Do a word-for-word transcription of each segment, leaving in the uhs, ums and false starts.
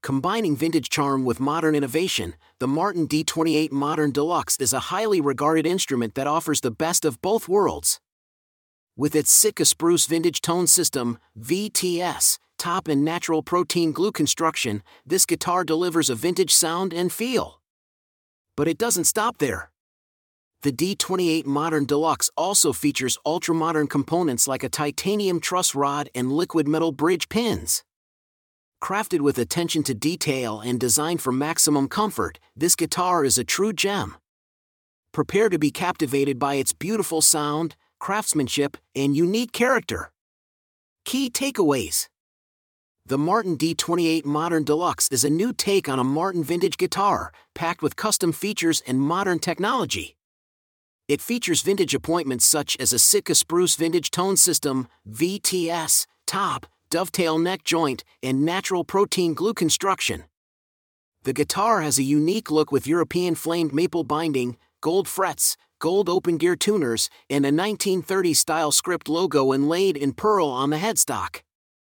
Combining vintage charm with modern innovation, the Martin D twenty-eight Modern Deluxe is a highly regarded instrument that offers the best of both worlds. With its Sitka Spruce Vintage Tone System, V T S, top and natural protein glue construction, this guitar delivers a vintage sound and feel. But it doesn't stop there. The D twenty-eight Modern Deluxe also features ultra-modern components like a titanium truss rod and liquid metal bridge pins. Crafted with attention to detail and designed for maximum comfort, this guitar is a true gem. Prepare to be captivated by its beautiful sound, craftsmanship, and unique character. Key takeaways. The Martin D twenty-eight Modern Deluxe is a new take on a Martin vintage guitar, packed with custom features and modern technology. It features vintage appointments such as a Sitka Spruce Vintage Tone System, V T S, top, dovetail neck joint, and natural protein glue construction. The guitar has a unique look with European flamed maple binding, gold frets, gold open gear tuners, and a nineteen thirties style script logo inlaid in pearl on the headstock.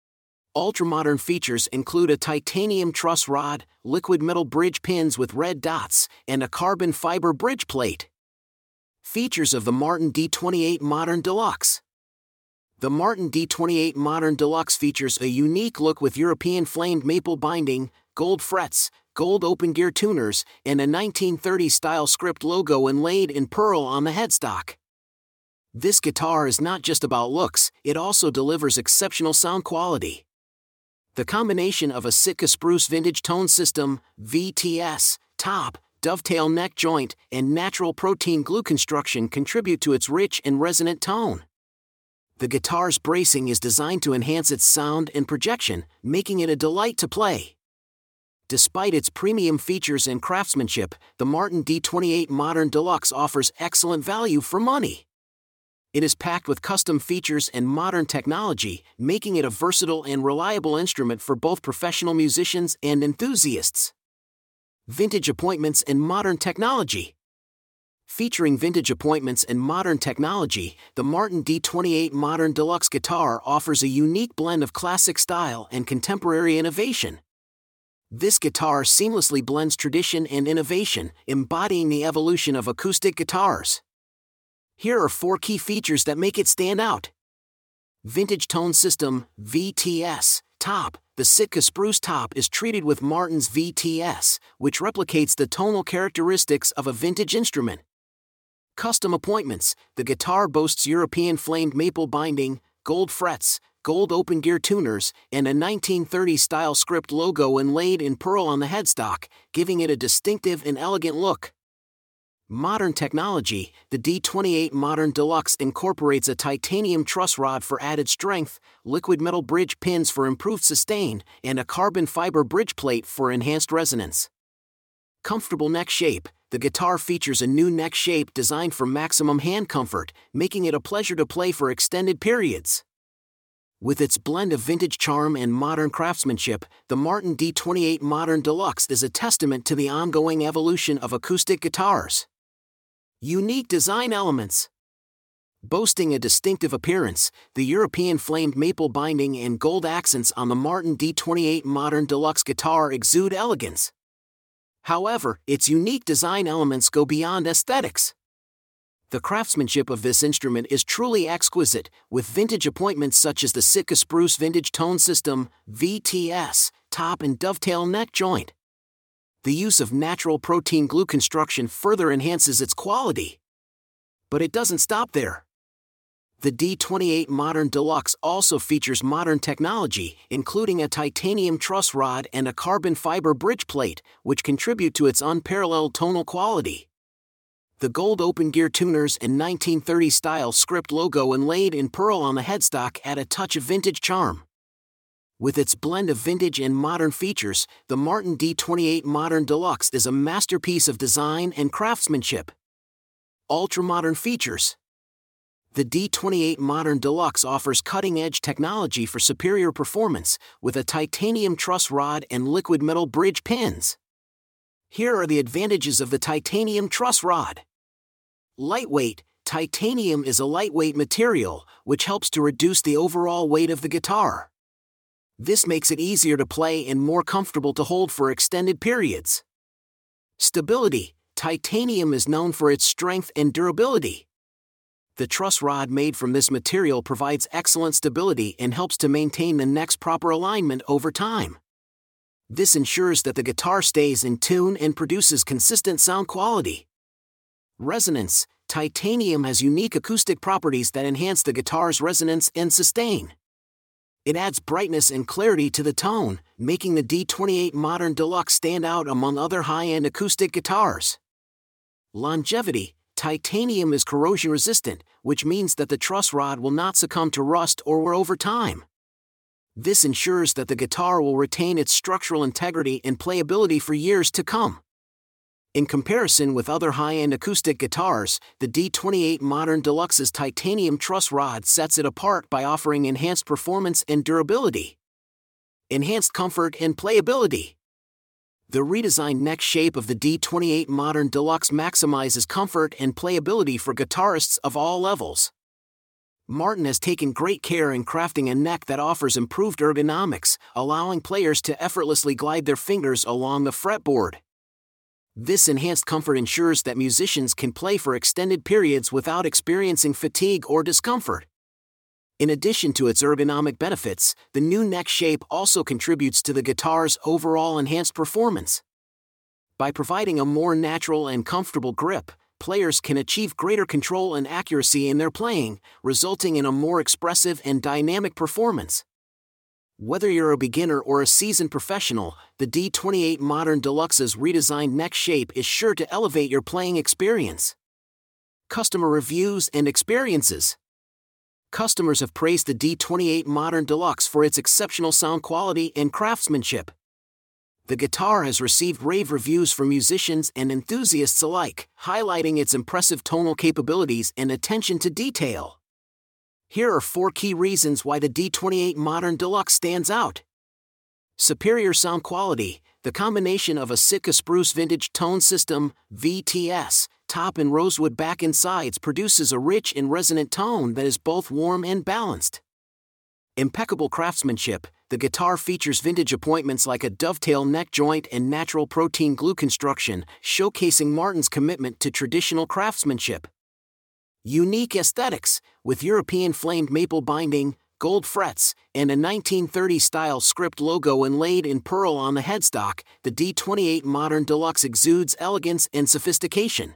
Ultramodern features include a titanium truss rod, liquid metal bridge pins with red dots, and a carbon fiber bridge plate. Features of the Martin D twenty-eight Modern Deluxe. The Martin D twenty-eight Modern Deluxe features a unique look with European flamed maple binding, gold frets, gold open gear tuners, and a nineteen thirties style script logo inlaid in pearl on the headstock. This guitar is not just about looks, it also delivers exceptional sound quality. The combination of a Sitka Spruce Vintage Tone System, V T S, top, dovetail neck joint, and natural protein glue construction contribute to its rich and resonant tone. The guitar's bracing is designed to enhance its sound and projection, making it a delight to play. Despite its premium features and craftsmanship, the Martin D twenty-eight Modern Deluxe offers excellent value for money. It is packed with custom features and modern technology, making it a versatile and reliable instrument for both professional musicians and enthusiasts. Vintage appointments and modern technology. Featuring vintage appointments and modern technology, the Martin D twenty-eight Modern Deluxe guitar offers a unique blend of classic style and contemporary innovation. This guitar seamlessly blends tradition and innovation, embodying the evolution of acoustic guitars. Here are four key features that make it stand out. Vintage Tone System, V T S, top. The Sitka Spruce top is treated with Martin's V T S, which replicates the tonal characteristics of a vintage instrument. Custom appointments. The guitar boasts European flamed maple binding, gold frets, gold open gear tuners, and a nineteen thirties style script logo inlaid in pearl on the headstock, giving it a distinctive and elegant look. Modern technology. The D twenty-eight Modern Deluxe incorporates a titanium truss rod for added strength, liquid metal bridge pins for improved sustain, and a carbon fiber bridge plate for enhanced resonance. Comfortable neck shape. The guitar features a new neck shape designed for maximum hand comfort, making it a pleasure to play for extended periods. With its blend of vintage charm and modern craftsmanship, the Martin D twenty-eight Modern Deluxe is a testament to the ongoing evolution of acoustic guitars. Unique design elements. Boasting a distinctive appearance, the European flamed maple binding and gold accents on the Martin D twenty-eight Modern Deluxe guitar exude elegance. However, its unique design elements go beyond aesthetics. The craftsmanship of this instrument is truly exquisite, with vintage appointments such as the Sitka Spruce Vintage Tone System, V T S, top and dovetail neck joint. The use of natural protein glue construction further enhances its quality. But it doesn't stop there. The D twenty-eight Modern Deluxe also features modern technology, including a titanium truss rod and a carbon fiber bridge plate, which contribute to its unparalleled tonal quality. The gold open gear tuners and nineteen thirties style script logo inlaid in pearl on the headstock add a touch of vintage charm. With its blend of vintage and modern features, the Martin D twenty-eight Modern Deluxe is a masterpiece of design and craftsmanship. Ultra-modern features. The D twenty-eight Modern Deluxe offers cutting-edge technology for superior performance, with a titanium truss rod and liquid metal bridge pins. Here are the advantages of the titanium truss rod. Lightweight. Titanium is a lightweight material, which helps to reduce the overall weight of the guitar. This makes it easier to play and more comfortable to hold for extended periods. Stability. Titanium is known for its strength and durability. The truss rod made from this material provides excellent stability and helps to maintain the neck's proper alignment over time. This ensures that the guitar stays in tune and produces consistent sound quality. Resonance. Titanium has unique acoustic properties that enhance the guitar's resonance and sustain. It adds brightness and clarity to the tone, making the D twenty-eight Modern Deluxe stand out among other high-end acoustic guitars. Longevity. Titanium is corrosion-resistant, which means that the truss rod will not succumb to rust or wear over time. This ensures that the guitar will retain its structural integrity and playability for years to come. In comparison with other high-end acoustic guitars, the D twenty-eight Modern Deluxe's titanium truss rod sets it apart by offering enhanced performance and durability. Enhanced comfort and playability. The redesigned neck shape of the D twenty-eight Modern Deluxe maximizes comfort and playability for guitarists of all levels. Martin has taken great care in crafting a neck that offers improved ergonomics, allowing players to effortlessly glide their fingers along the fretboard. This enhanced comfort ensures that musicians can play for extended periods without experiencing fatigue or discomfort. In addition to its ergonomic benefits, the new neck shape also contributes to the guitar's overall enhanced performance. By providing a more natural and comfortable grip, players can achieve greater control and accuracy in their playing, resulting in a more expressive and dynamic performance. Whether you're a beginner or a seasoned professional, the D twenty-eight Modern Deluxe's redesigned neck shape is sure to elevate your playing experience. Customer reviews and experiences. Customers have praised the D twenty-eight Modern Deluxe for its exceptional sound quality and craftsmanship. The guitar has received rave reviews from musicians and enthusiasts alike, highlighting its impressive tonal capabilities and attention to detail. Here are four key reasons why the D twenty-eight Modern Deluxe stands out. Superior sound quality. The combination of a Sitka Spruce Vintage Tone System, V T S, top and rosewood back and sides produces a rich and resonant tone that is both warm and balanced. Impeccable craftsmanship. The guitar features vintage appointments like a dovetail neck joint and natural protein glue construction, showcasing Martin's commitment to traditional craftsmanship. Unique aesthetics. With European flamed maple binding, gold frets, and a nineteen thirties-style script logo inlaid in pearl on the headstock, the D twenty-eight Modern Deluxe exudes elegance and sophistication.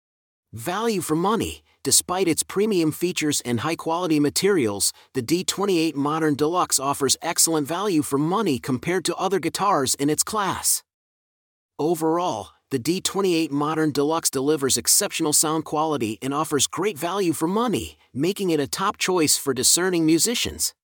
Value for money. Despite its premium features and high-quality materials, the D twenty-eight Modern Deluxe offers excellent value for money compared to other guitars in its class. Overall, the D twenty-eight Modern Deluxe delivers exceptional sound quality and offers great value for money, making it a top choice for discerning musicians.